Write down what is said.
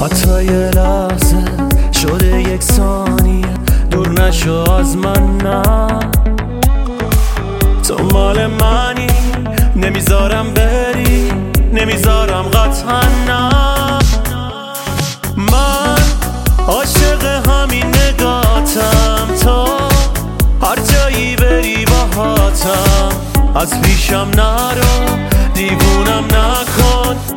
حتی یه لحظه شده یک ثانیه دور نشو از من، نه تو مال منی، نمیذارم بری، نمیذارم قطعا، نه من عاشق همین نگاتم، تو هر جایی بری باهاتم، از پیشم نرو، دیوونم نکن.